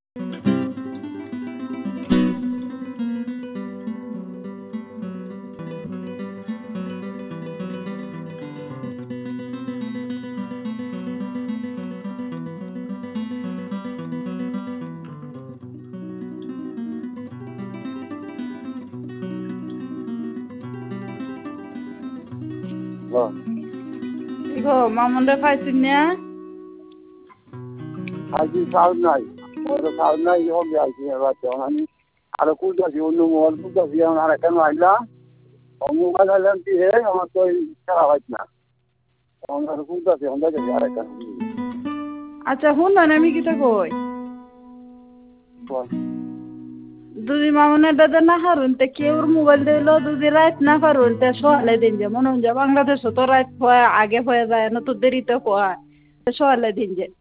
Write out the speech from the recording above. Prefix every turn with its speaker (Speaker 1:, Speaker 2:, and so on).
Speaker 1: গো মামুনরে পাইছিস না?
Speaker 2: আজকে সাউন্ড নাই, ওদের সাউন্ড নাই যখন যাইছি এবার তখন আমি আরো খুলতেছি অন্য মোবাইল খুলতেছি এখন আর কেন আইলাম মোবাইল আইলাম কি হে আমার তো খেলা হয় না তখন আরো খুলতেছি এখন দেখেছি আর একটা
Speaker 1: আচ্ছা শুন না আমি কিটা কই দুদি মামুনের দাদা না হারুন তে কেউর মোবাইল দিলো দুদি রাত না পারুন তে সকালে দিন যে মনে হয় বাংলাদেশ তো রাত আগে হয়ে যায় না তো দেরিতে হয় সকালে দিন যে